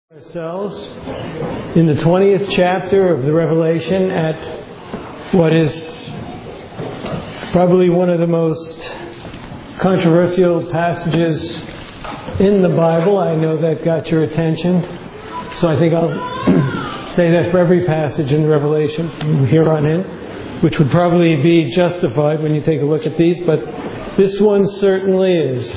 Ourselves in the 20th chapter of the Revelation at what is probably one of the most controversial passages in the Bible. I know that got your attention, so I think I'll say that for every passage in the Revelation from here on in, which would probably be justified when you take a look at these, but this one certainly is.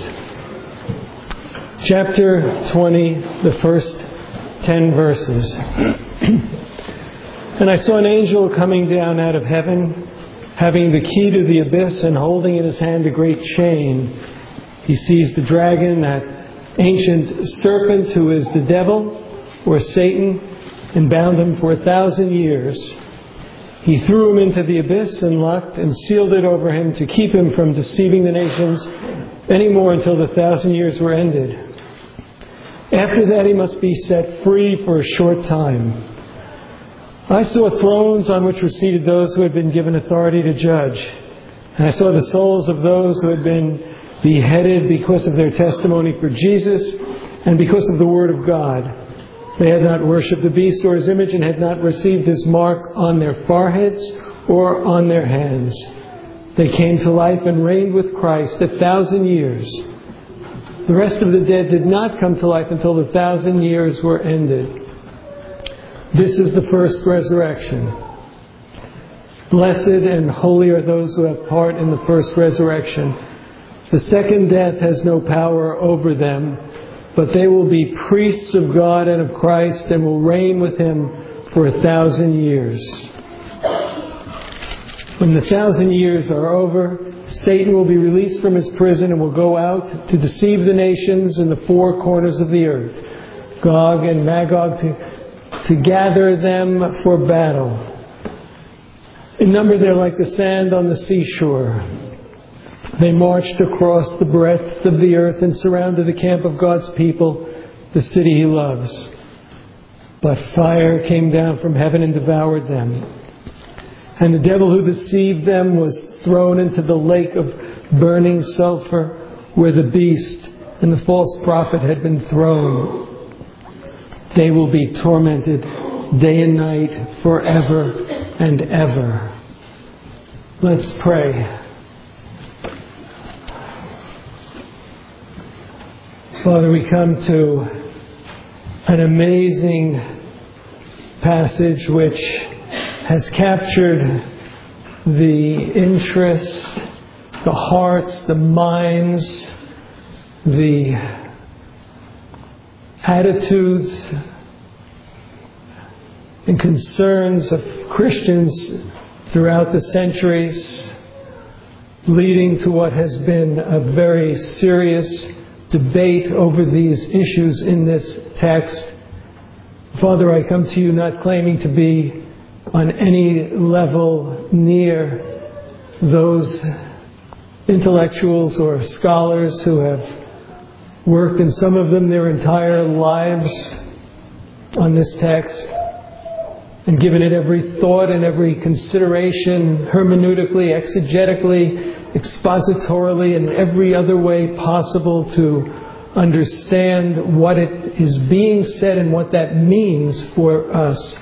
Chapter 20, the first 10 verses. And I saw an angel coming down out of heaven, having the key to the abyss and holding in his hand a great chain. He seized the dragon, that ancient serpent who is the devil, or Satan, and bound him for 1,000 years. He threw him into the abyss and locked and sealed it over him to keep him from deceiving the nations any more until the 1,000 years were ended. After that, he must be set free for a short time. I saw thrones on which were seated those who had been given authority to judge. And I saw the souls of those who had been beheaded because of their testimony for Jesus and because of the Word of God. They had not worshipped the beast or his image and had not received his mark on their foreheads or on their hands. They came to life and reigned with Christ 1,000 years. The rest of the dead did not come to life until the 1,000 years were ended. This is the first resurrection. Blessed and holy are those who have part in the first resurrection. The second death has no power over them, but they will be priests of God and of Christ and will reign with him for 1,000 years. When the 1,000 years are over, Satan will be released from his prison and will go out to deceive the nations in the four corners of the earth, Gog and Magog, to gather them for battle. In number they're like the sand on the seashore. They marched across the breadth of the earth and surrounded the camp of God's people, the city he loves. But fire came down from heaven and devoured them. And the devil who deceived them was thrown into the lake of burning sulfur, where the beast and the false prophet had been thrown. They will be tormented day and night forever and ever. Let's pray. Father, we come to an amazing passage which has captured the interest, the hearts, the minds, the attitudes and concerns of Christians throughout the centuries, leading to what has been a very serious debate over these issues in this text. Father, I come to you not claiming to be on any level near those intellectuals or scholars who have worked, and some of them their entire lives, on this text and given it every thought and every consideration, hermeneutically, exegetically, expositorily, and every other way possible to understand what it is being said and what that means for us.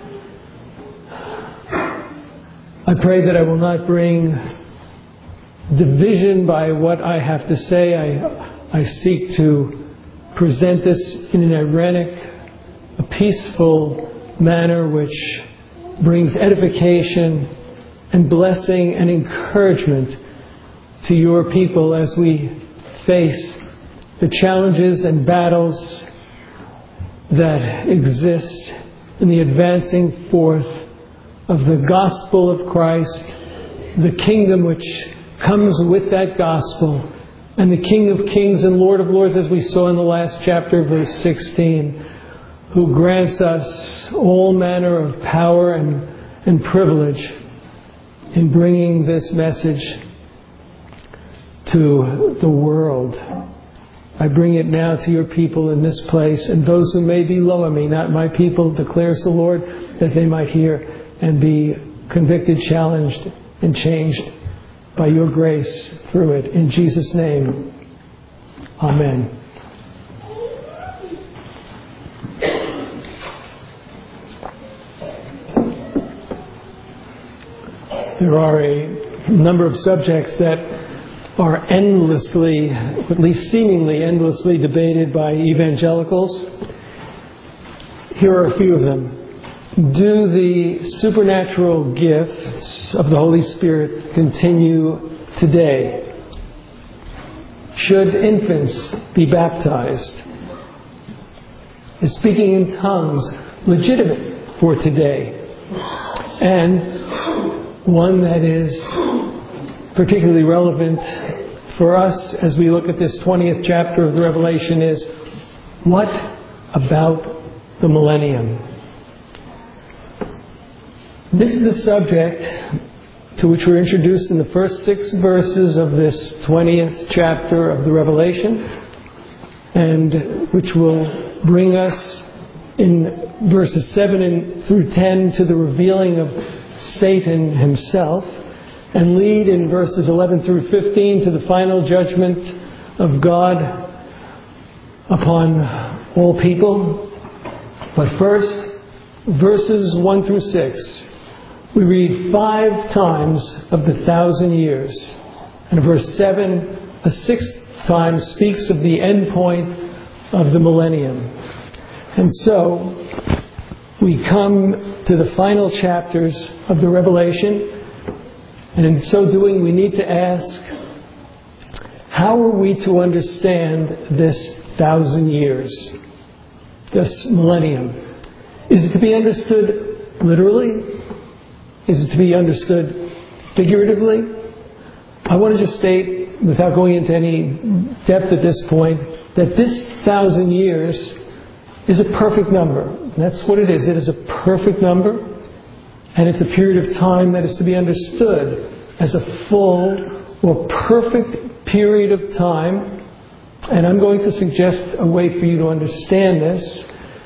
I pray that I will not bring division by what I have to say. I seek to present this in an irenic, a peaceful manner which brings edification and blessing and encouragement to your people as we face the challenges and battles that exist in the advancing forth of the gospel of Christ, the kingdom which comes with that gospel, and the King of Kings and Lord of Lords, as we saw in the last chapter, verse 16, who grants us all manner of power and privilege in bringing this message to the world. I bring it now to your people in this place, and those who may be lower me, not my people, declares the Lord, that they might hear and be convicted, challenged, and changed by your grace through it. In Jesus' name, amen. There are a number of subjects that are endlessly, at least seemingly endlessly, debated by evangelicals. Here are a few of them. Do the supernatural gifts of the Holy Spirit continue today? Should infants be baptized? Is speaking in tongues legitimate for today? And one that is particularly relevant for us as we look at this 20th chapter of the Revelation is, what about the millennium? This is the subject to which we're introduced in the first 6 verses of this 20th chapter of the Revelation, and which will bring us in verses 7 through 10 to the revealing of Satan himself, and lead in verses 11 through 15 to the final judgment of God upon all people. But first, verses 1 through 6, we read 5 times of the 1,000 years. And verse 7, a 6th time, speaks of the end point of the millennium. And so, we come to the final chapters of the Revelation, and in so doing we need to ask, how are we to understand this 1,000 years, this millennium? Is it to be understood literally? Is it to be understood figuratively? I want to just state, without going into any depth at this point, that this 1,000 years is a perfect number. That's what it is. It is a perfect number, and it's a period of time that is to be understood as a full or perfect period of time. And I'm going to suggest a way for you to understand this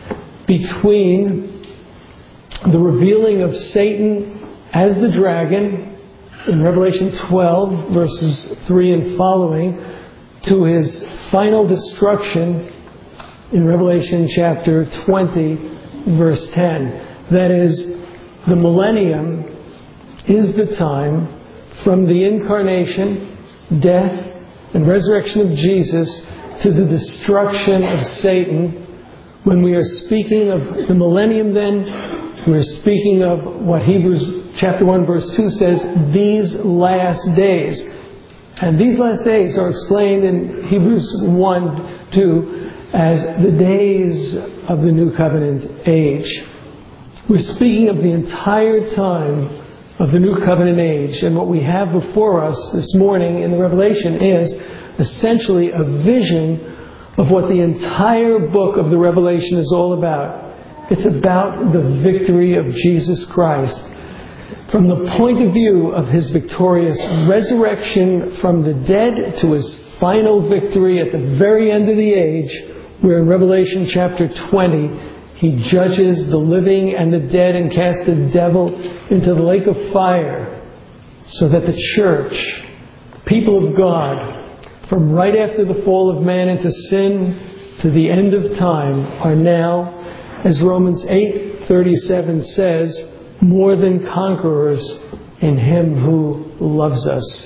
between the revealing of Satan as the dragon in Revelation 12, verses 3 and following, to his final destruction in Revelation chapter 20, verse 10. That is, the millennium is the time from the incarnation, death, and resurrection of Jesus to the destruction of Satan. When we are speaking of the millennium, then, we're speaking of what Hebrews chapter 1, verse 2 says, these last days. And these last days are explained in Hebrews 1, 2 as the days of the New Covenant age. We're speaking of the entire time of the New Covenant age. And what we have before us this morning in the Revelation is essentially a vision of what the entire book of the Revelation is all about. It's about the victory of Jesus Christ. From the point of view of his victorious resurrection from the dead to his final victory at the very end of the age, where in Revelation chapter 20, he judges the living and the dead and casts the devil into the lake of fire, so that the church, people of God, from right after the fall of man into sin to the end of time, are now, as Romans 8:37 says, more than conquerors in him who loves us.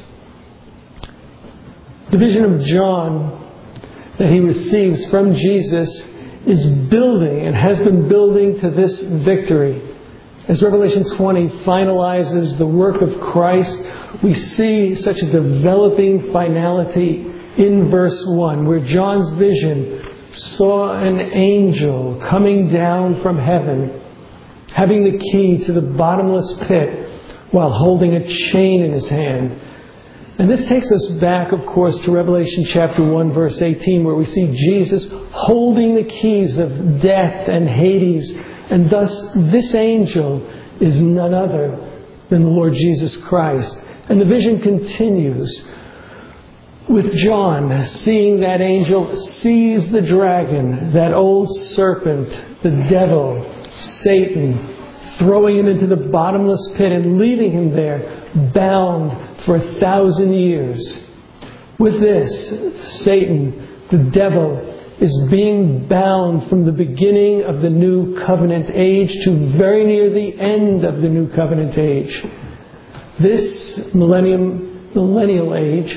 The vision of John that he receives from Jesus is building and has been building to this victory. As Revelation 20 finalizes the work of Christ, we see such a developing finality in verse 1, where John's vision saw an angel coming down from heaven, having the key to the bottomless pit while holding a chain in his hand. And this takes us back, of course, to Revelation chapter 1, verse 18, where we see Jesus holding the keys of death and Hades. And thus, this angel is none other than the Lord Jesus Christ. And the vision continues with John seeing that angel seize the dragon, that old serpent, the devil, Satan, throwing him into the bottomless pit and leaving him there bound for 1,000 years. With this, Satan, the devil, is being bound from the beginning of the New Covenant age to very near the end of the New Covenant age. This millennial age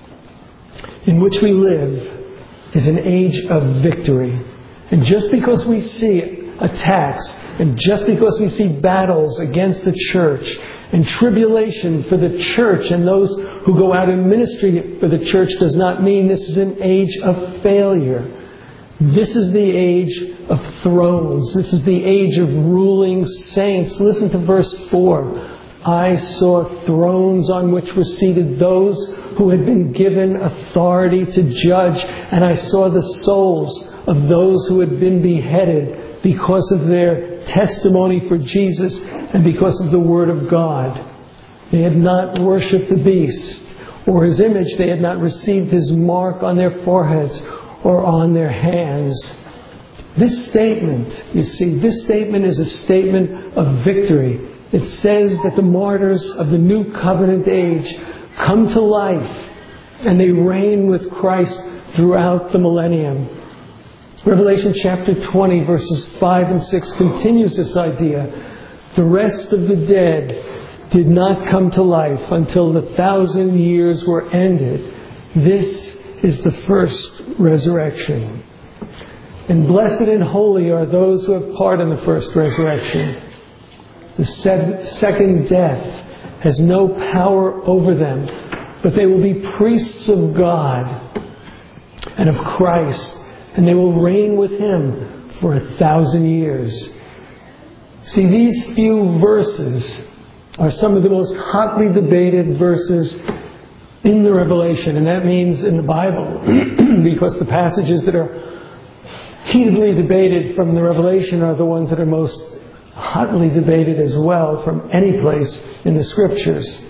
in which we live is an age of victory. And just because we see attacks, and just because we see battles against the church, and tribulation for the church and those who go out in ministry for the church, does not mean this is an age of failure. This is the age of thrones. This is the age of ruling saints. Listen to verse 4. I saw thrones on which were seated those who had been given authority to judge, and I saw the souls of those who had been beheaded because of their testimony for Jesus and because of the Word of God. They had not worshipped the beast or his image. They had not received his mark on their foreheads or on their hands. This statement, you see, this statement is a statement of victory. It says that the martyrs of the New Covenant age come to life and they reign with Christ throughout the millennium. Revelation chapter 20 verses 5 and 6 continues this idea. The rest of the dead did not come to life until the 1,000 years were ended. This is the first resurrection. And blessed and holy are those who have part in the first resurrection. The second death has no power over them, but they will be priests of God and of Christ, and they will reign with Him for 1,000 years. See, these few verses are some of the most hotly debated verses in the Revelation, and that means in the Bible, because the passages that are heatedly debated from the Revelation are the ones that are most hotly debated as well from any place in the Scriptures.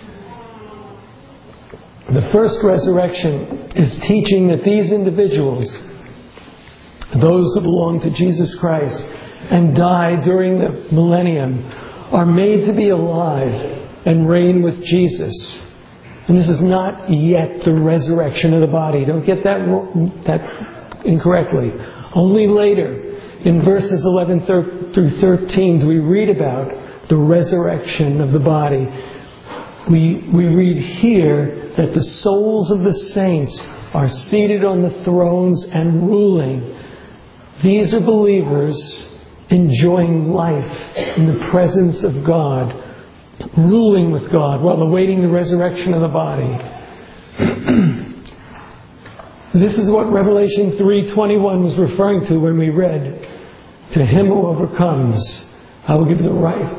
The first resurrection is teaching that these individuals, those who belong to Jesus Christ and die during the millennium, are made to be alive and reign with Jesus. And this is not yet the resurrection of the body. Don't get that incorrectly. Only later, in verses 11 through 13, do we read about the resurrection of the body. We read here that the souls of the saints are seated on the thrones and ruling. These are believers enjoying life in the presence of God, ruling with God while awaiting the resurrection of the body. This is what Revelation 3:21 was referring to when we read, "To him who overcomes, I will give the right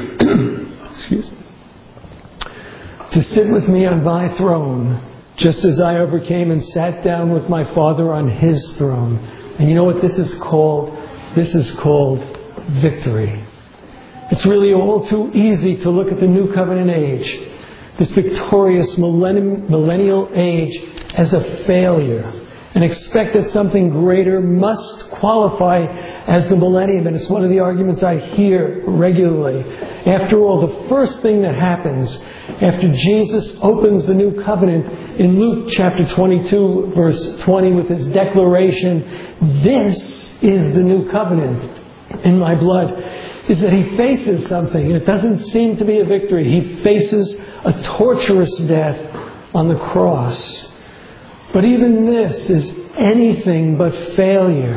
to sit with me on my throne, just as I overcame and sat down with my Father on his throne." And you know what this is called? This is called victory. It's really all too easy to look at the New Covenant age, this victorious millennial age, as a failure and expect that something greater must qualify as the millennium. And it's one of the arguments I hear regularly. After all, the first thing that happens after Jesus opens the New Covenant in Luke chapter 22 verse 20 with his declaration, "This is the new covenant in my blood," is that he faces something. And it doesn't seem to be a victory. He faces a torturous death on the cross. But even this is anything but failure.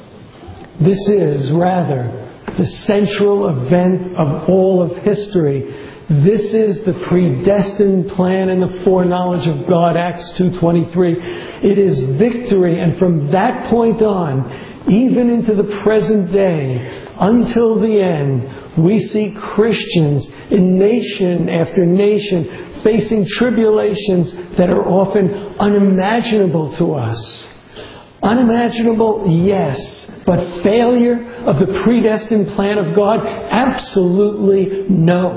This is, rather, the central event of all of history. This is the predestined plan and the foreknowledge of God, Acts 2:23. It is victory, and from that point on, even into the present day, until the end, we see Christians in nation after nation facing tribulations that are often unimaginable to us. Unimaginable, yes, but failure of the predestined plan of God? Absolutely no.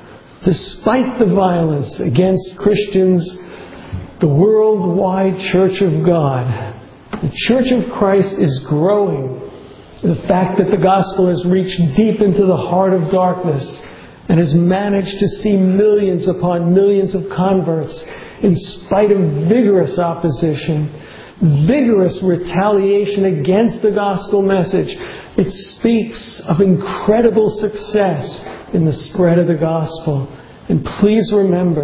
Despite the violence against Christians, the worldwide Church of God, the Church of Christ, is growing. The fact that the gospel has reached deep into the heart of darkness and has managed to see millions upon millions of converts in spite of vigorous opposition, vigorous retaliation against the gospel message. It speaks of incredible success in the spread of the gospel. And please remember,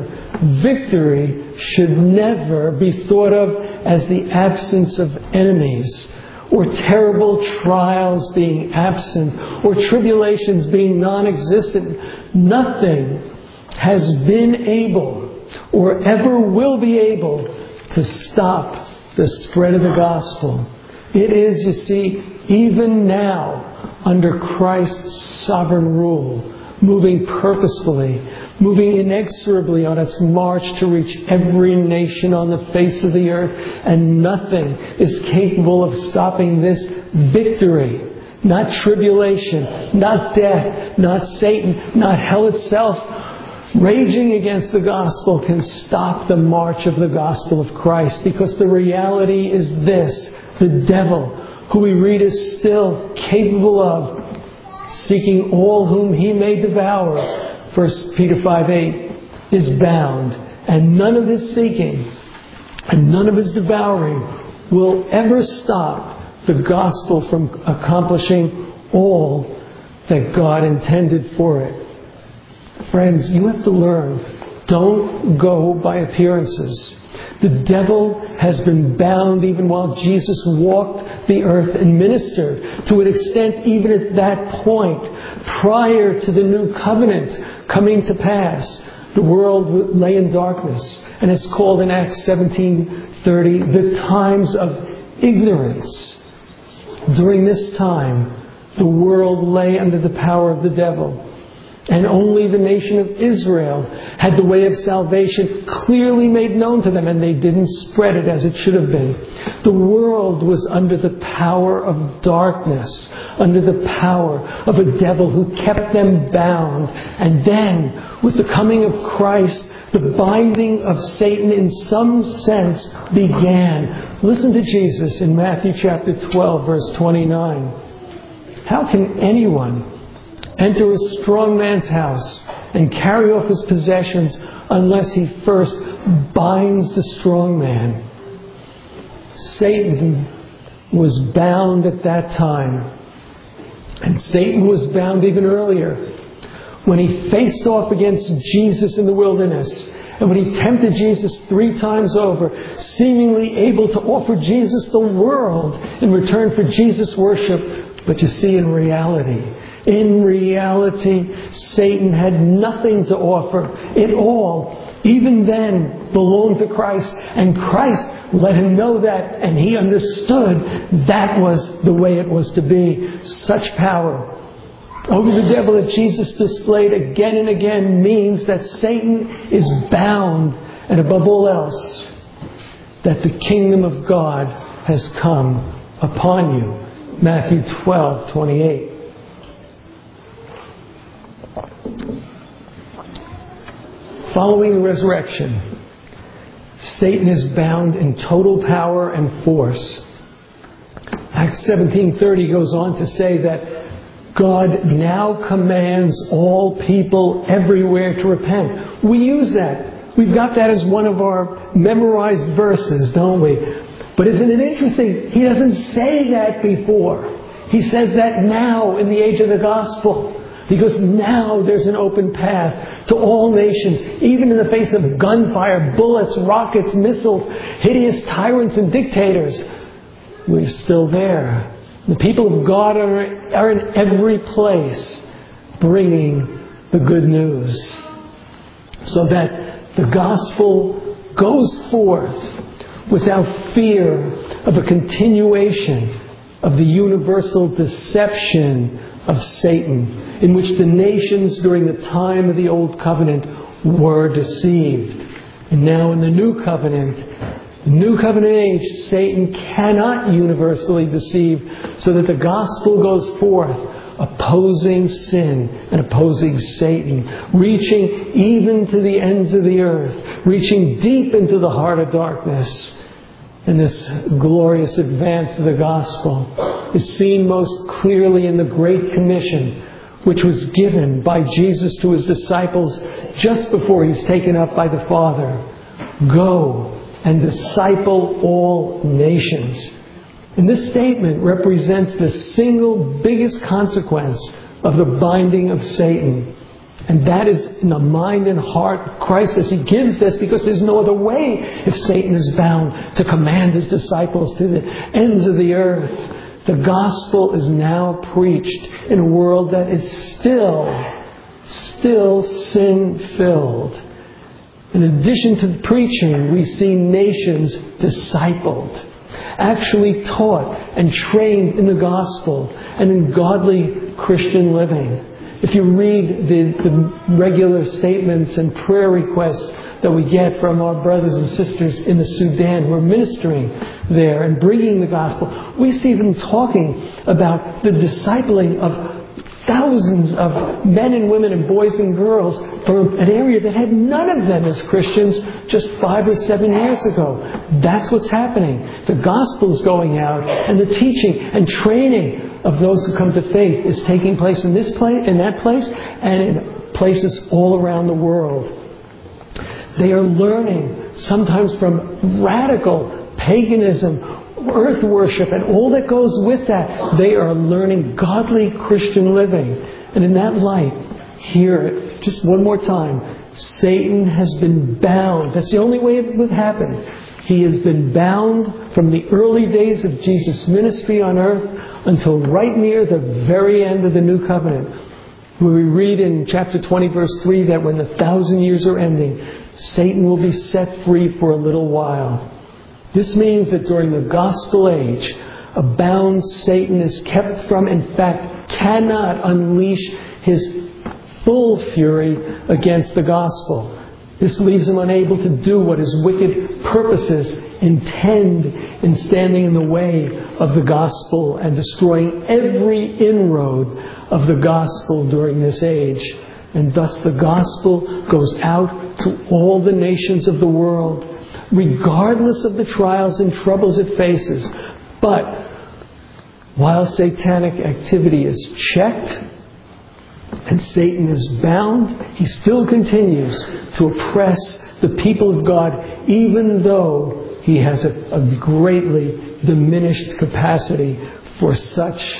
victory should never be thought of as the absence of enemies, or terrible trials being absent, or tribulations being non-existent. Nothing has been able, or ever will be able, to stop the spread of the gospel. It is, you see, even now, under Christ's sovereign rule, moving purposefully, moving inexorably on its march to reach every nation on the face of the earth, and nothing is capable of stopping this victory. Not tribulation, not death, not Satan, not hell itself, raging against the gospel can stop the march of the gospel of Christ, because the reality is this: the devil, who we read is still capable of seeking all whom he may devour, 1 Peter 5:8, is bound, and none of his seeking and none of his devouring will ever stop the gospel from accomplishing all that God intended for it. Friends, you have to learn, don't go by appearances. The devil has been bound even while Jesus walked the earth and ministered. To an extent, even at that point, prior to the new covenant coming to pass, the world lay in darkness. And it's called in Acts 17:30, the times of ignorance. During this time, the world lay under the power of the devil. And only the nation of Israel had the way of salvation clearly made known to them, and they didn't spread it as it should have been. The world was under the power of darkness, under the power of a devil who kept them bound. And then, with the coming of Christ, the binding of Satan in some sense began. Listen to Jesus in Matthew chapter 12, verse 29. How can anyone enter a strong man's house and carry off his possessions unless he first binds the strong man? Satan was bound at that time. And Satan was bound even earlier, when he faced off against Jesus in the wilderness, and when he tempted Jesus 3 times over, seemingly able to offer Jesus the world in return for Jesus' worship. But you see, in reality, Satan had nothing to offer. It all, even then, belonged to Christ. And Christ let him know that, and he understood that was the way it was to be. Such power over the devil that Jesus displayed again and again means that Satan is bound, and above all else, that the kingdom of God has come upon you. Matthew 12:28. Following the resurrection, Satan is bound in total power and force. Acts 17:30 goes on to say that God now commands all people everywhere to repent. We use that. We've got that as one of our memorized verses, don't we? But isn't it interesting? He doesn't say that before. He says that now in the age of the gospel. Because now there's an open path to all nations, even in the face of gunfire, bullets, rockets, missiles, hideous tyrants and dictators. We're still there. The people of God are in every place bringing the good news, so that the gospel goes forth without fear of a continuation of the universal deception of Satan, in which the nations during the time of the Old Covenant were deceived. And now in the New Covenant age, Satan cannot universally deceive, so that the gospel goes forth opposing sin and opposing Satan, reaching even to the ends of the earth, reaching deep into the heart of darkness. And this glorious advance of the gospel is seen most clearly in the Great Commission, which was given by Jesus to his disciples just before he's taken up by the Father. Go and disciple all nations. And this statement represents the single biggest consequence of the binding of Satan. And that is in the mind and heart of Christ as He gives this, because there's no other way if Satan is bound to command His disciples to the ends of the earth. The gospel is now preached in a world that is still sin-filled. In addition to the preaching, we see nations discipled, actually taught and trained in the gospel and in godly Christian living. If you read the regular statements and prayer requests that we get from our brothers and sisters in the Sudan who are ministering there and bringing the gospel, we see them talking about the discipling of thousands of men and women and boys and girls from an area that had none of them as Christians just 5 or 7 years ago. That's what's happening. The gospel is going out, and the teaching and training of those who come to faith is taking place in this place, in that place, and in places all around the world. They are learning sometimes from radical paganism, earth worship, and all that goes with that. They are learning godly Christian living. And in that light, hear it just one more time. Satan has been bound. That's the only way it would happen. He has been bound from the early days of Jesus' ministry on earth until right near the very end of the New Covenant, where we read in chapter 20, verse 3, that when the 1,000 years are ending, Satan will be set free for a little while. This means that during the gospel age, a bound Satan is kept from, in fact, cannot unleash his full fury against the gospel. This leaves him unable to do what his wicked purposes intend in standing in the way of the gospel and destroying every inroad of the gospel during this age. And thus the gospel goes out to all the nations of the world, regardless of the trials and troubles it faces. But while satanic activity is checked and Satan is bound, he still continues to oppress the people of God, even though he has a greatly diminished capacity for such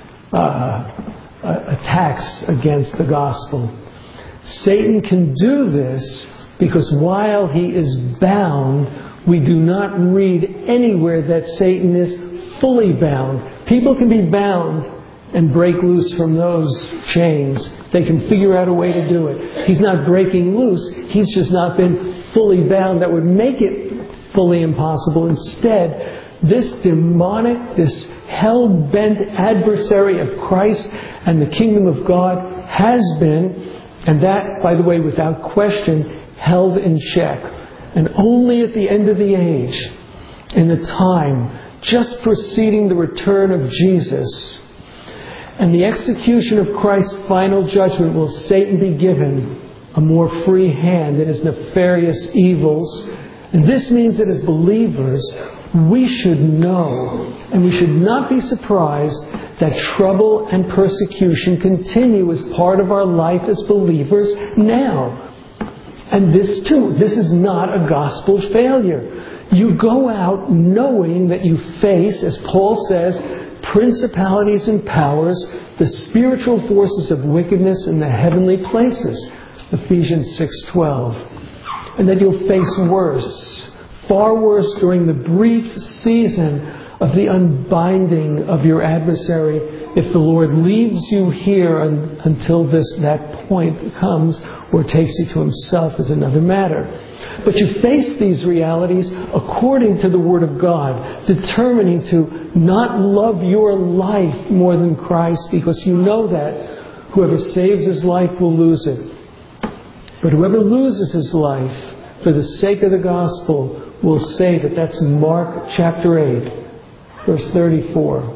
attacks against the gospel. Satan can do this because while he is bound, we do not read anywhere that Satan is fully bound. People can be bound and break loose from those chains. They can figure out a way to do it. He's not breaking loose. He's just not been fully bound. That would make it fully impossible. Instead, this demonic, this hell-bent adversary of Christ and the kingdom of God has been, and that, by the way, without question, held in check. And only at the end of the age, in the time just preceding the return of Jesus and the execution of Christ's final judgment, will Satan be given a more free hand in his nefarious evils. And this means that as believers, we should know, and we should not be surprised that trouble and persecution continue as part of our life as believers now. And this too, this is not a gospel failure. You go out knowing that you face, as Paul says, principalities and powers, the spiritual forces of wickedness in the heavenly places. Ephesians 6:12. And that you'll face worse, far worse, during the brief season of the unbinding of your adversary, if the Lord leaves you here until that point comes, or takes you to Himself, is another matter. But you face these realities according to the Word of God, determining to not love your life more than Christ, because you know that whoever saves his life will lose it. But whoever loses his life for the sake of the gospel will save it. That's Mark chapter 8, verse 34.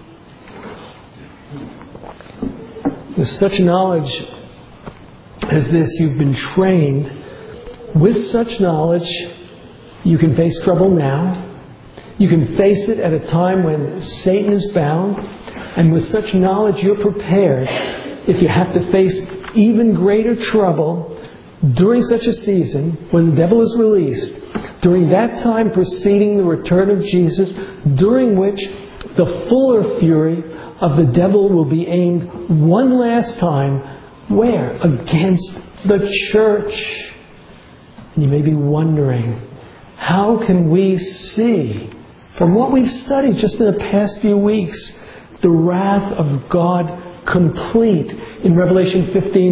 With such knowledge as this, you've been trained. With such knowledge, you can face trouble now. You can face it at a time when Satan is bound. And with such knowledge, you're prepared, if you have to face even greater trouble during such a season, when the devil is released, during that time preceding the return of Jesus, during which the fuller fury of the devil will be aimed one last time Where? Against the church. And you may be wondering, how can we see, from what we've studied just in the past few weeks, the wrath of God complete in Revelation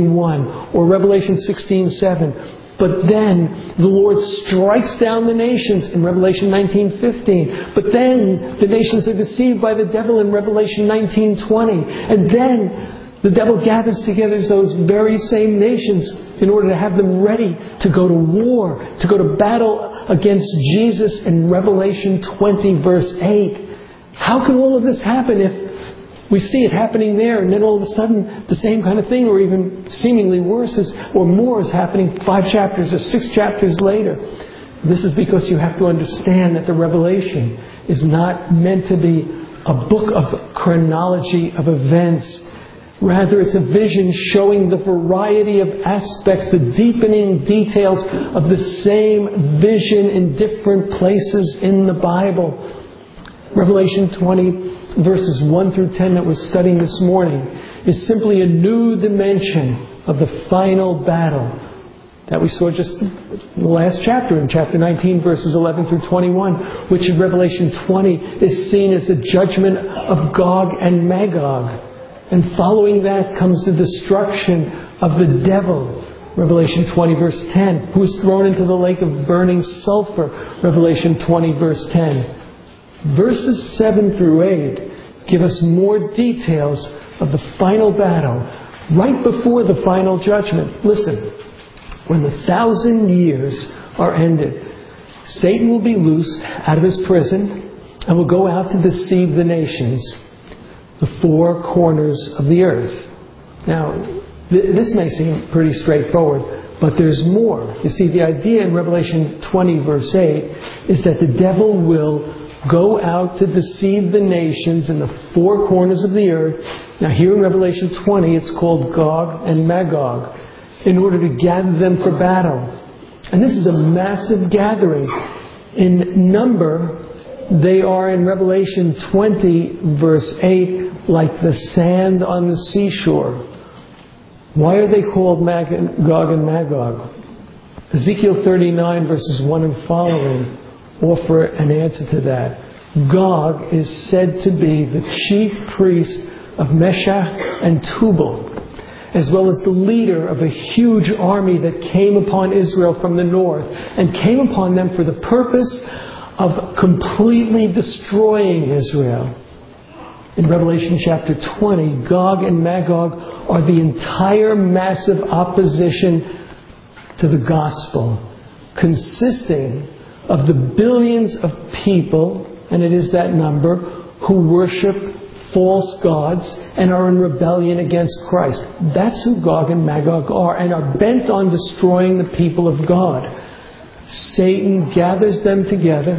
15:1 or Revelation 16:7? But then the Lord strikes down the nations in Revelation 19:15. But then the nations are deceived by the devil in Revelation 19:20. And then the devil gathers together those very same nations in order to have them ready to go to war, to go to battle against Jesus in Revelation 20 verse 8. How can all of this happen if we see it happening there, and then all of a sudden the same kind of thing, or even seemingly worse or more, is happening 5 chapters or 6 chapters later? This is because you have to understand that the Revelation is not meant to be a book of chronology of events. Rather, it's a vision showing the variety of aspects, the deepening details of the same vision in different places in the Bible. Revelation 20 verses 1 through 10 that we're studying this morning is simply a new dimension of the final battle that we saw just in the last chapter, in chapter 19 verses 11 through 21, which in Revelation 20 is seen as the judgment of Gog and Magog. And following that comes the destruction of the devil, Revelation 20 verse 10, who is thrown into the lake of burning sulfur, Revelation 20 verse 10. Verses 7 through 8 give us more details of the final battle right before the final judgment. Listen, when the 1,000 years are ended, Satan will be loosed out of his prison and will go out to deceive the nations, the 4 corners of the earth. Now, this may seem pretty straightforward, but there's more. You see, the idea in Revelation 20 verse 8 is that the devil will go out to deceive the nations in the 4 corners of the earth. Now here in Revelation 20 it's called Gog and Magog, in order to gather them for battle. And this is a massive gathering. In number, they are in Revelation 20 verse 8 like the sand on the seashore. Why are they called Gog and Magog? Ezekiel 39 verses 1 and following offer an answer to that. Gog is said to be the chief priest of Meshach and Tubal, as well as the leader of a huge army that came upon Israel from the north, and came upon them for the purpose of completely destroying Israel. In Revelation chapter 20, Gog and Magog are the entire massive opposition to the gospel, consisting of the billions of people, and it is that number, who worship false gods and are in rebellion against Christ. That's who Gog and Magog are, and are bent on destroying the people of God. Satan gathers them together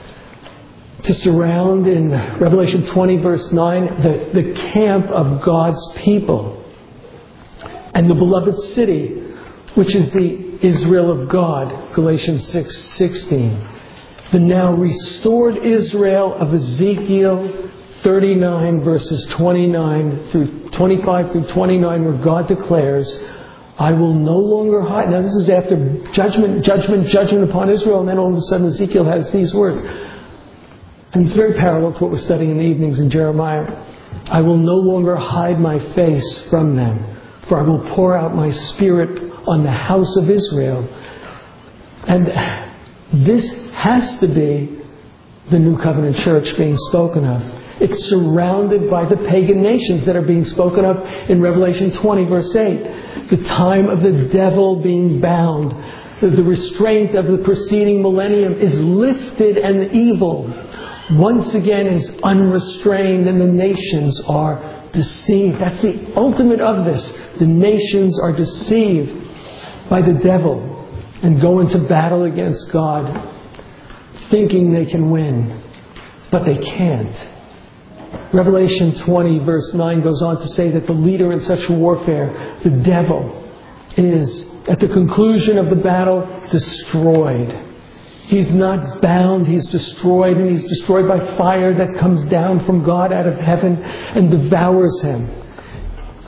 to surround, in Revelation 20 verse 9, the camp of God's people and the beloved city, which is the Israel of God, Galatians 6:16. The now restored Israel of Ezekiel 39 verses 25 through 29, where God declares, I will no longer hide. Now this is after judgment upon Israel, and then all of a sudden Ezekiel has these words. And it's very parallel to what we're studying in the evenings in Jeremiah. I will no longer hide my face from them, for I will pour out my spirit on the house of Israel. And this has to be the New Covenant Church being spoken of. It's surrounded by the pagan nations that are being spoken of in Revelation 20 verse 8. The time of the devil being bound. The restraint of the preceding millennium is lifted, and the evil once again is unrestrained, and the nations are deceived. That's the ultimate of this. The nations are deceived by the devil and go into battle against God, thinking they can win, but they can't. Revelation 20 verse 9 goes on to say that the leader in such warfare, the devil, is at the conclusion of the battle destroyed. He's not bound, he's destroyed, and he's destroyed by fire that comes down from God out of heaven and devours him.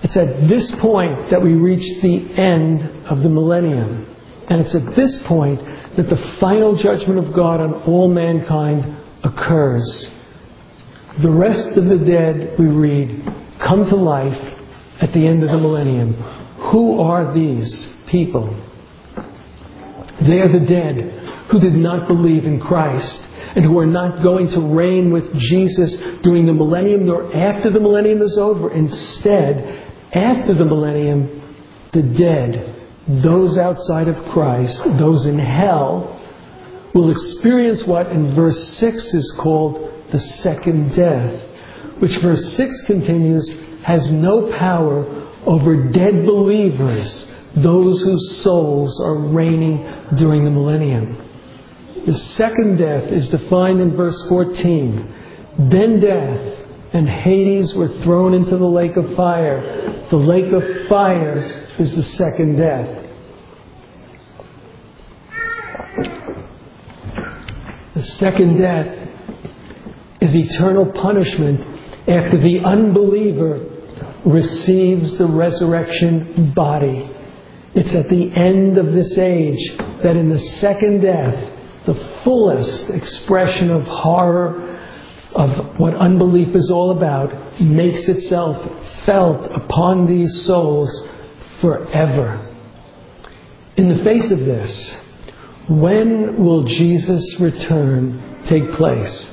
It's at this point that we reach the end of the millennium. And it's at this point that the final judgment of God on all mankind occurs. The rest of the dead, we read, come to life at the end of the millennium. Who are these people? They are the dead who did not believe in Christ and who are not going to reign with Jesus during the millennium nor after the millennium is over. Instead, after the millennium, the dead, those outside of Christ, those in hell, will experience what in verse 6 is called the second death, which verse 6 continues, has no power over dead believers, those whose souls are reigning during the millennium. The second death is defined in verse 14. Then death and Hades were thrown into the lake of fire. The lake of fire is the second death. The second death is eternal punishment after the unbeliever receives the resurrection body. It's at the end of this age that in the second death, the fullest expression of horror of what unbelief is all about makes itself felt upon these souls forever. In the face of this, when will Jesus' return take place?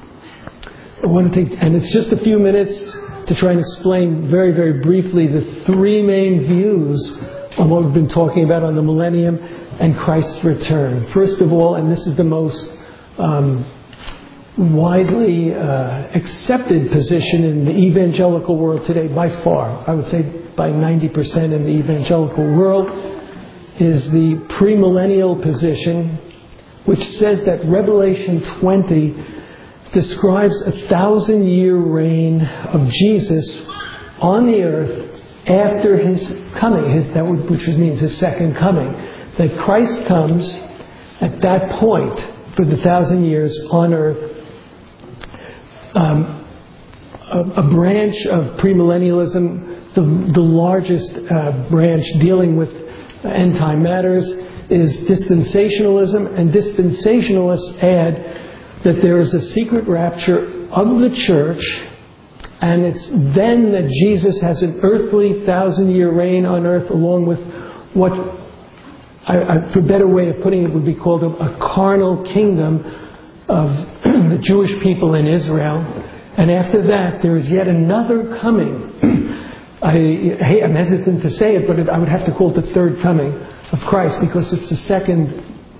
And it's just a few minutes to try and explain very, very briefly the three main views on what we've been talking about on the millennium and Christ's return. First of all, and this is the most widely accepted position in the evangelical world today by far, I would say by 90% in the evangelical world, is the premillennial position, which says that Revelation 20 describes a 1,000-year reign of Jesus on the earth after His coming, which means His second coming. That Christ comes at that point for the 1,000 years on earth. A branch of premillennialism, the largest branch dealing with end-time matters, is dispensationalism. And dispensationalists add that there is a secret rapture of the church, and it's then that Jesus has an earthly 1,000-year reign on earth, along with what, for a better way of putting it, would be called a carnal kingdom of the Jewish people in Israel. And after that, there is yet another coming. I'm hesitant to say it, but I would have to call it the third coming of Christ, because it's the second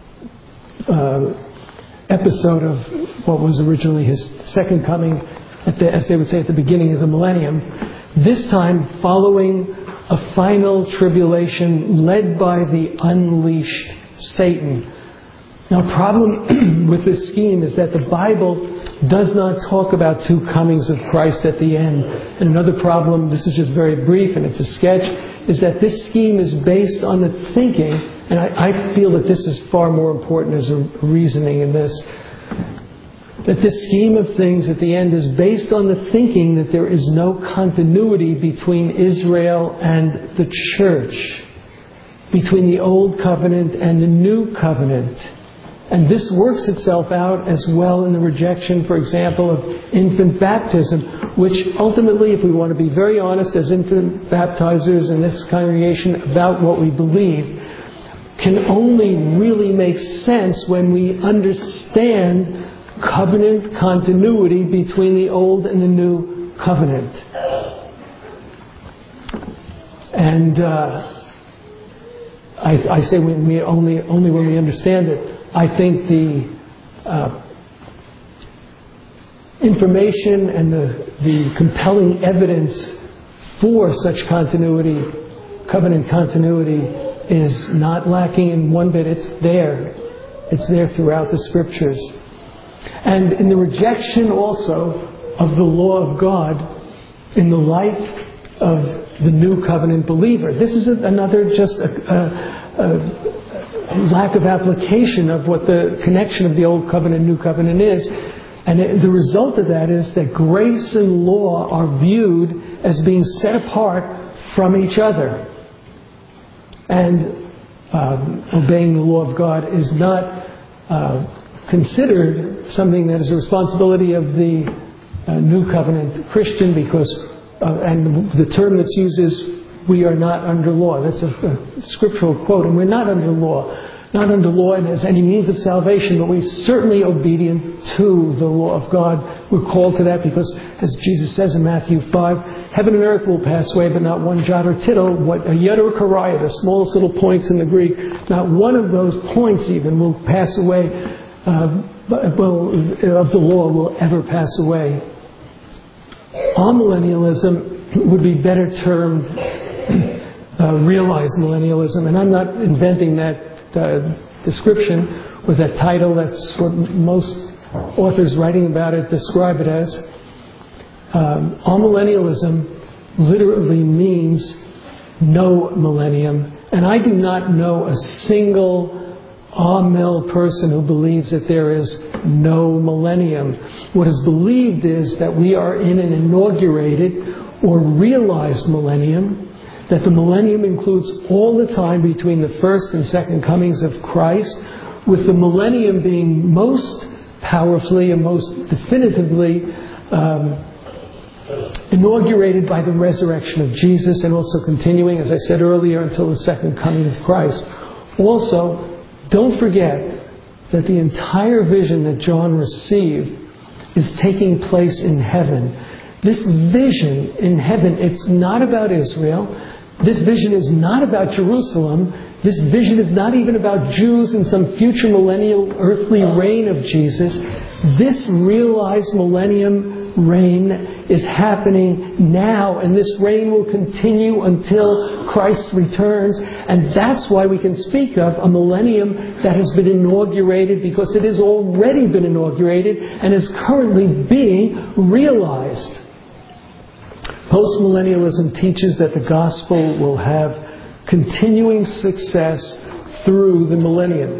episode of what was originally His second coming, as they would say, at the beginning of the millennium. This time following a final tribulation led by the unleashed Satan. Now, a problem with this scheme is that the Bible does not talk about two comings of Christ at the end. And another problem, this is just very brief and it's a sketch, is that this scheme is based on the thinking, and I feel that this is far more important as a reasoning in this, that this scheme of things at the end is based on the thinking that there is no continuity between Israel and the church, between the old covenant and the new covenant. And this works itself out as well in the rejection, for example, of infant baptism, which ultimately, if we want to be very honest as infant baptizers in this congregation about what we believe, can only really make sense when we understand covenant continuity between the old and the new covenant. And I say only when we understand it. I think the information and the compelling evidence for such continuity, covenant continuity, is not lacking in one bit. It's there. It's there throughout the Scriptures. And in the rejection also of the law of God in the life of the new covenant believer. This is another just a lack of application of what the connection of the old covenant and new covenant is. And the result of that is that grace and law are viewed as being set apart from each other. And obeying the law of God is not considered something that is a responsibility of the New Covenant Christian, because and the term that's used is, we are not under law. That's a scriptural quote, and we're not under law. Not under law as any means of salvation, but we're certainly obedient to the law of God. We're called to that because, as Jesus says in Matthew 5, heaven and earth will pass away, but not one jot or tittle. What a yod or a karaya, the smallest little points in the Greek, not one of those points even will pass away, of the law will ever pass away. Amillennialism would be better termed realized millennialism, and I'm not inventing that description or that title. That's what most authors writing about it describe it as. Amillennialism literally means no millennium, and I do not know a single Amil person who believes that there is no millennium. What is believed is that we are in an inaugurated or realized millennium, that the millennium includes all the time between the first and second comings of Christ, with the millennium being most powerfully and most definitively inaugurated by the resurrection of Jesus, and also continuing, as I said earlier, until the second coming of Christ. Also, don't forget that the entire vision that John received is taking place in heaven. This vision in heaven, it's not about Israel. This vision is not about Jerusalem. This vision is not even about Jews in some future millennial earthly reign of Jesus. This realized millennium reign is happening now, and this reign will continue until Christ returns. And that's why we can speak of a millennium that has been inaugurated, because it has already been inaugurated and is currently being realized. Postmillennialism teaches that the gospel will have continuing success through the millennium,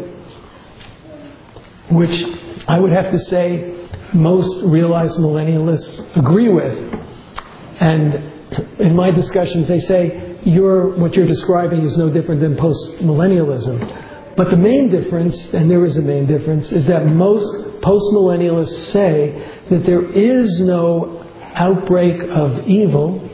which I would have to say most realized millennialists agree with. And in my discussions, they say what you're describing is no different than postmillennialism. But the main difference, and there is a main difference, is that most postmillennialists say that there is no outbreak of evil,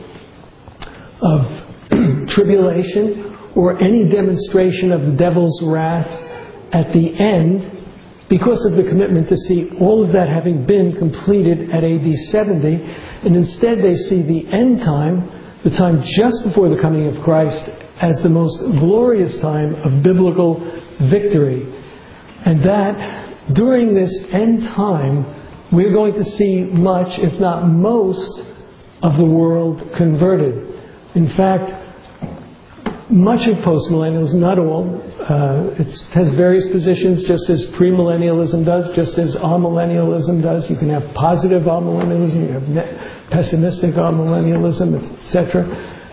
of tribulation, or any demonstration of the devil's wrath at the end, because of the commitment to see all of that having been completed at AD 70. And instead they see the end time, the time just before the coming of Christ, as the most glorious time of biblical victory. And that during this end time, we're going to see much, if not most, of the world converted. In fact, much of postmillennialism, not all, it has various positions, just as premillennialism does, just as amillennialism does. You can have positive amillennialism, you have pessimistic amillennialism, etc.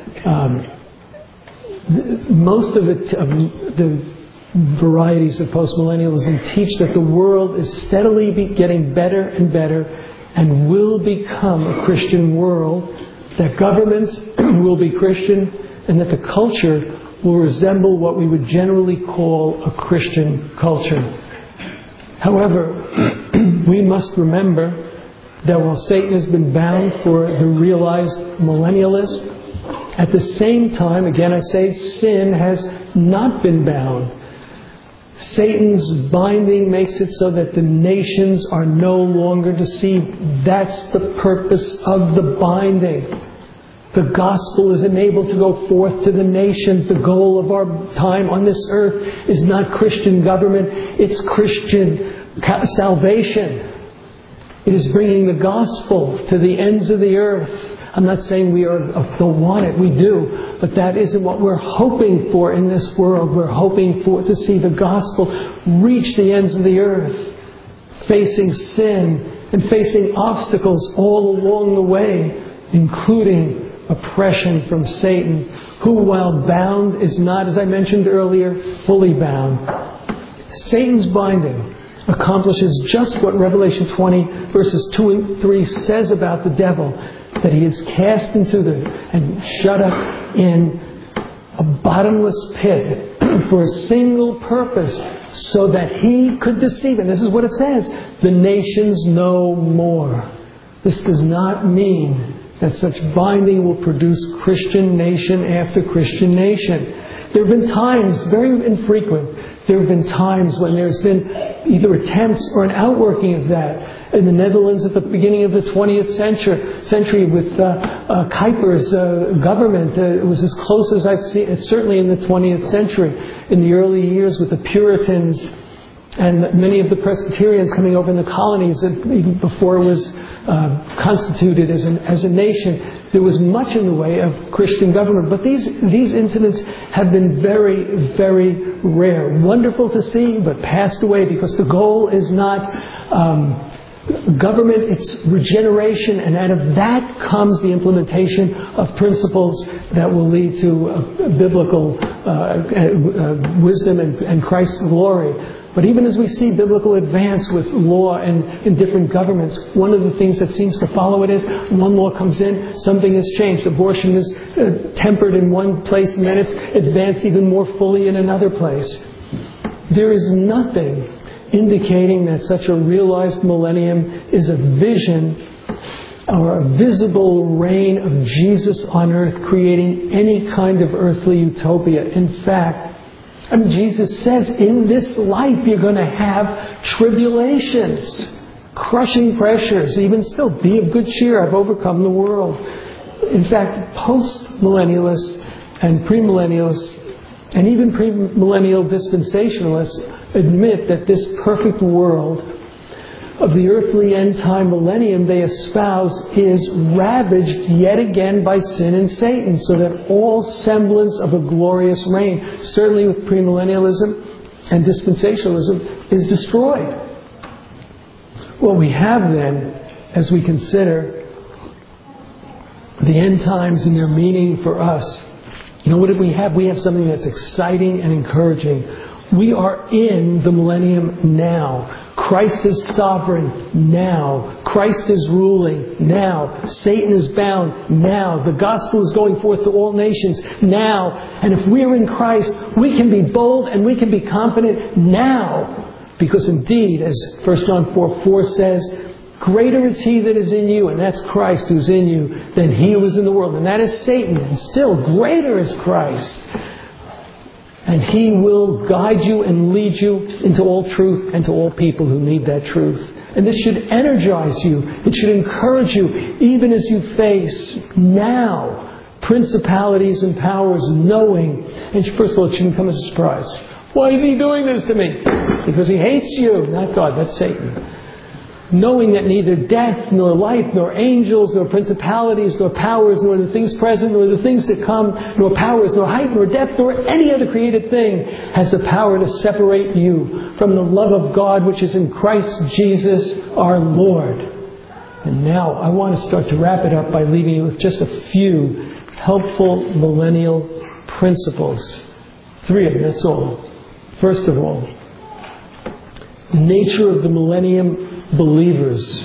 Most of the varieties of postmillennialism teach that the world is steadily getting better and better and will become a Christian world, that governments will be Christian, and that the culture will resemble what we would generally call a Christian culture. However, we must remember that while Satan has been bound for the realized millennialist, at the same time, again I say, sin has not been bound. Satan's binding makes it so that the nations are no longer deceived. That's the purpose of the binding. The gospel is enabled to go forth to the nations. The goal of our time on this earth is not Christian government, it's Christian salvation. It is bringing the gospel to the ends of the earth. I'm not saying we don't want it, we do, but that isn't what we're hoping for in this world. We're hoping to see the gospel reach the ends of the earth, facing sin and facing obstacles all along the way, including oppression from Satan, who, while bound, is not, as I mentioned earlier, fully bound. Satan's binding accomplishes just what Revelation 20 verses 2 and 3 says about the devil, that He is cast into and shut up in a bottomless pit for a single purpose, so that He could deceive. And this is what it says: the nations no more. This does not mean that such binding will produce Christian nation after Christian nation. There have been times, very infrequent, there have been times when there's been either attempts or an outworking of that. In the Netherlands at the beginning of the 20th century with Kuyper's government, it was as close as I've seen it, certainly in the 20th century. In the early years with the Puritans and many of the Presbyterians coming over in the colonies, even before it was constituted as a nation, there was much in the way of Christian government. But these incidents have been very, very rare. Wonderful to see, but passed away, because the goal is not government, it's regeneration, and out of that comes the implementation of principles that will lead to biblical wisdom and Christ's glory. But even as we see biblical advance with law and in different governments, one of the things that seems to follow it is one law comes in, something is changed. Abortion is tempered in one place, and then it's advanced even more fully in another place. There is nothing indicating that such a realized millennium is a vision or a visible reign of Jesus on earth, creating any kind of earthly utopia. In fact, Jesus says in this life you're going to have tribulations, crushing pressures. Even still, be of good cheer, I've overcome the world. In fact, post-millennialists and premillennialists and even premillennial dispensationalists admit that this perfect world of the earthly end-time millennium they espouse is ravaged yet again by sin and Satan, so that all semblance of a glorious reign, certainly with premillennialism and dispensationalism, is destroyed. What we have then, as we consider the end times and their meaning for us, what do we have? We have something that's exciting and encouraging. We are in the millennium now. Christ is sovereign now. Christ is ruling now. Satan is bound now. The gospel is going forth to all nations now. And if we are in Christ, we can be bold and we can be confident now. Because indeed, as 1 John 4:4 says, greater is He that is in you, and that's Christ who's in you, than he who is in the world. And that is Satan. And still, greater is Christ. And He will guide you and lead you into all truth and to all people who need that truth. And this should energize you. It should encourage you, even as you face now principalities and powers, knowing. And first of all, it shouldn't come as a surprise. Why is He doing this to me? Because He hates you, not God. That's Satan. Knowing that neither death, nor life, nor angels, nor principalities, nor powers, nor the things present, nor the things to come, nor powers, nor height, nor depth, nor any other created thing has the power to separate you from the love of God which is in Christ Jesus our Lord. And now I want to start to wrap it up by leaving you with just a few helpful millennial principles. 3 of them, that's all. First of all, the nature of the millennium believers.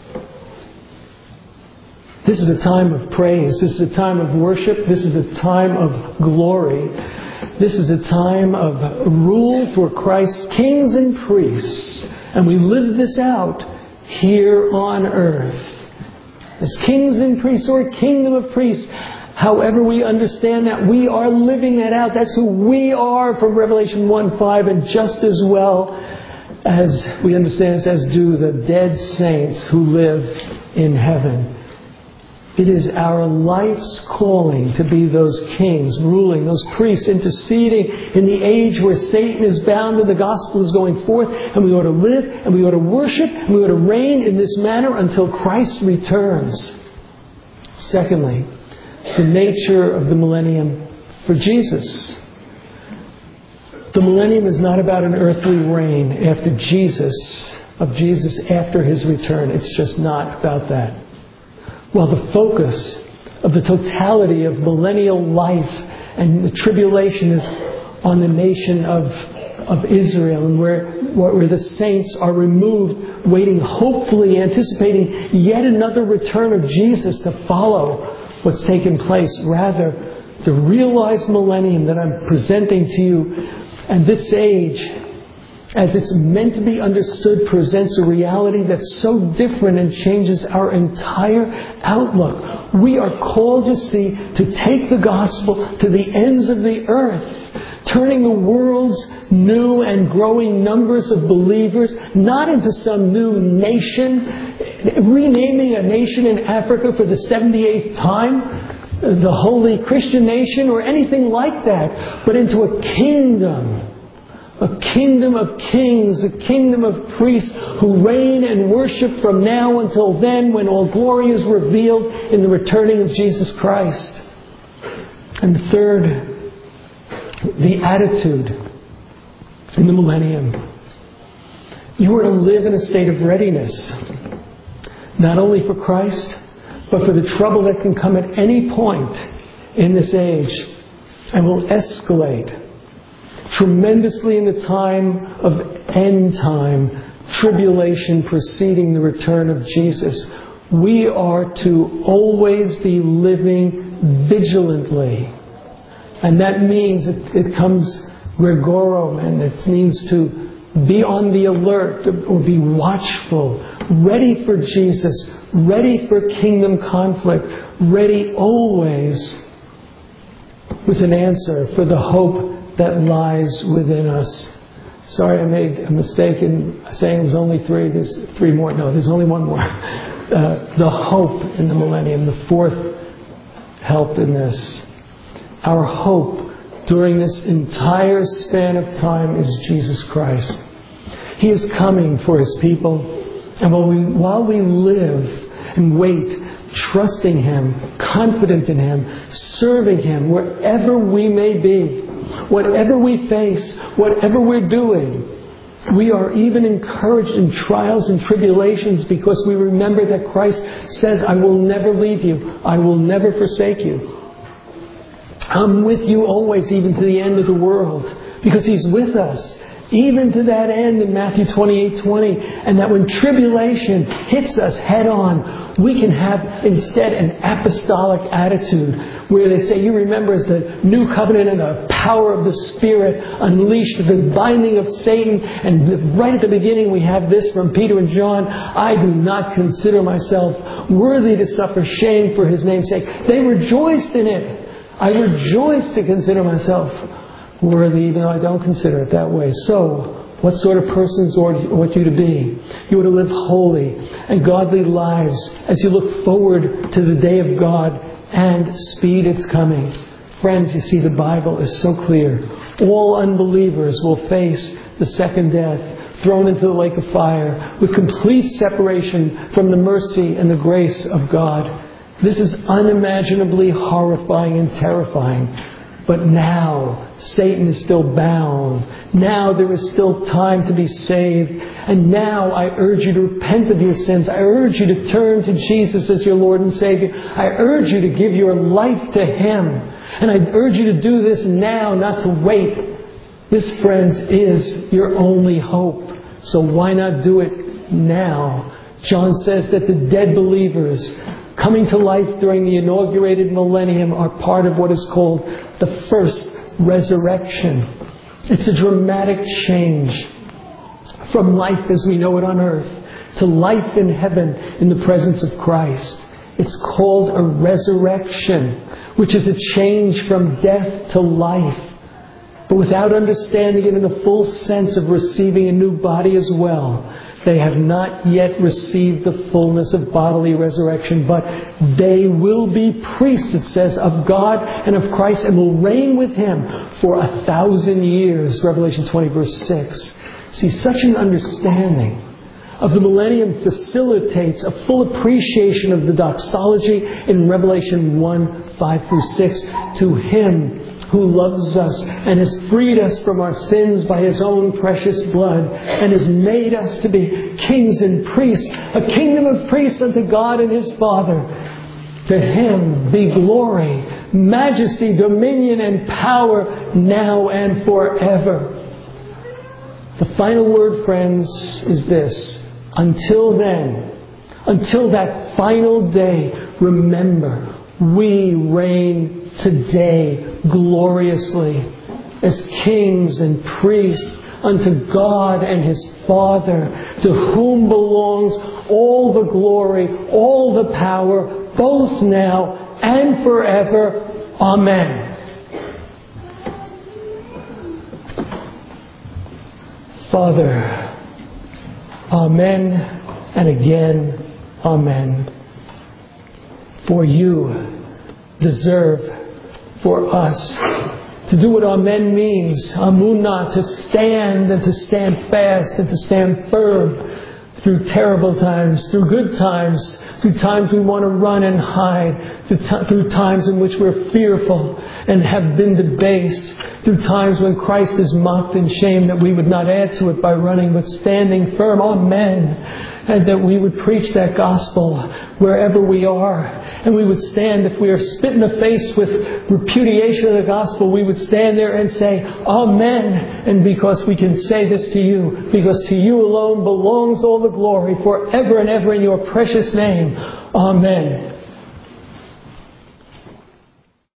This is a time of praise. This is a time of worship. This is a time of glory. This is a time of rule for Christ's kings and priests. And we live this out here on earth. As kings and priests, or a kingdom of priests. However we understand that, we are living that out. That's who we are from Revelation 1:5, and just as well as we understand, as do the dead saints who live in heaven. It is our life's calling to be those kings, ruling, those priests, interceding in the age where Satan is bound and the gospel is going forth, and we ought to live, and we ought to worship, and we ought to reign in this manner until Christ returns. Secondly, the nature of the millennium for Jesus. The millennium is not about an earthly reign after Jesus after His return. It's just not about that. While the focus of the totality of millennial life and the tribulation is on the nation of Israel, and where the saints are removed waiting, hopefully anticipating yet another return of Jesus to follow what's taken place. Rather, the realized millennium that I'm presenting to you, and this age, as it's meant to be understood, presents a reality that's so different and changes our entire outlook. We are called, you see, to take the gospel to the ends of the earth, turning the world's new and growing numbers of believers not into some new nation, renaming a nation in Africa for the 78th time, the holy Christian nation, or anything like that, but into a kingdom of kings, a kingdom of priests who reign and worship from now until then, when all glory is revealed in the returning of Jesus Christ. And third, the attitude in the millennium. You are to live in a state of readiness, not only for Christ, but for the trouble that can come at any point in this age and will escalate tremendously in the time of end time, tribulation preceding the return of Jesus. We are to always be living vigilantly. And that means it comes gregorum, and it means to be on the alert or be watchful, ready for Jesus, ready for kingdom conflict, ready always with an answer for the hope that lies within us. Sorry, I made a mistake in saying it was only three. There's three more. No, there's only one more. The hope in the millennium, the fourth help in this. Our hope during this entire span of time is Jesus Christ. He is coming for His people. And while we live and wait, trusting Him, confident in Him, serving Him wherever we may be, whatever we face, whatever we're doing, we are even encouraged in trials and tribulations because we remember that Christ says, I will never leave you. I will never forsake you. I'm with you always, even to the end of the world, because He's with us, even to that end in Matthew 28:20. And that when tribulation hits us head on, we can have instead an apostolic attitude where they say, you remember, as the new covenant and the power of the Spirit unleashed the binding of Satan. And right at the beginning we have this from Peter and John, I do not consider myself worthy to suffer shame for His name's sake. They rejoiced in it. I rejoice to consider myself worthy, even though I don't consider it that way. So, what sort of persons ought you to be? You ought to live holy and godly lives as you look forward to the day of God and speed its coming. Friends, you see, the Bible is so clear. All unbelievers will face the second death, thrown into the lake of fire, with complete separation from the mercy and the grace of God. This is unimaginably horrifying and terrifying. But now, Satan is still bound. Now there is still time to be saved. And now I urge you to repent of your sins. I urge you to turn to Jesus as your Lord and Savior. I urge you to give your life to Him. And I urge you to do this now, not to wait. This, friends, is your only hope. So why not do it now? John says that the dead believers coming to life during the inaugurated millennium are part of what is called the first resurrection. It's a dramatic change from life as we know it on earth to life in heaven in the presence of Christ. It's called a resurrection, which is a change from death to life. But without understanding it in the full sense of receiving a new body as well, they have not yet received the fullness of bodily resurrection, but they will be priests, it says, of God and of Christ, and will reign with Him for 1,000 years. Revelation 20, verse 6. See, such an understanding of the millennium facilitates a full appreciation of the doxology in Revelation 1, 5 through 6. To Him who loves us and has freed us from our sins by His own precious blood and has made us to be kings and priests, a kingdom of priests unto God and His Father. To Him be glory, majesty, dominion, and power now and forever. The final word, friends, is this. Until then, until that final day, remember, we reign today gloriously as kings and priests unto God and His Father, to whom belongs all the glory, all the power, both now and forever. Amen. Father, amen, and again, amen. For you deserve for us to do what amen means, amunah, to stand and to stand fast and to stand firm through terrible times, through good times, through times we want to run and hide, through times in which we're fearful and have been debased, through times when Christ is mocked and shamed, that we would not add to it by running, but standing firm. Amen. And that we would preach that gospel wherever we are. And we would stand, if we are spit in the face with repudiation of the gospel, we would stand there and say, Amen. And because we can say this to you, because to you alone belongs all the glory forever and ever in your precious name. Amen.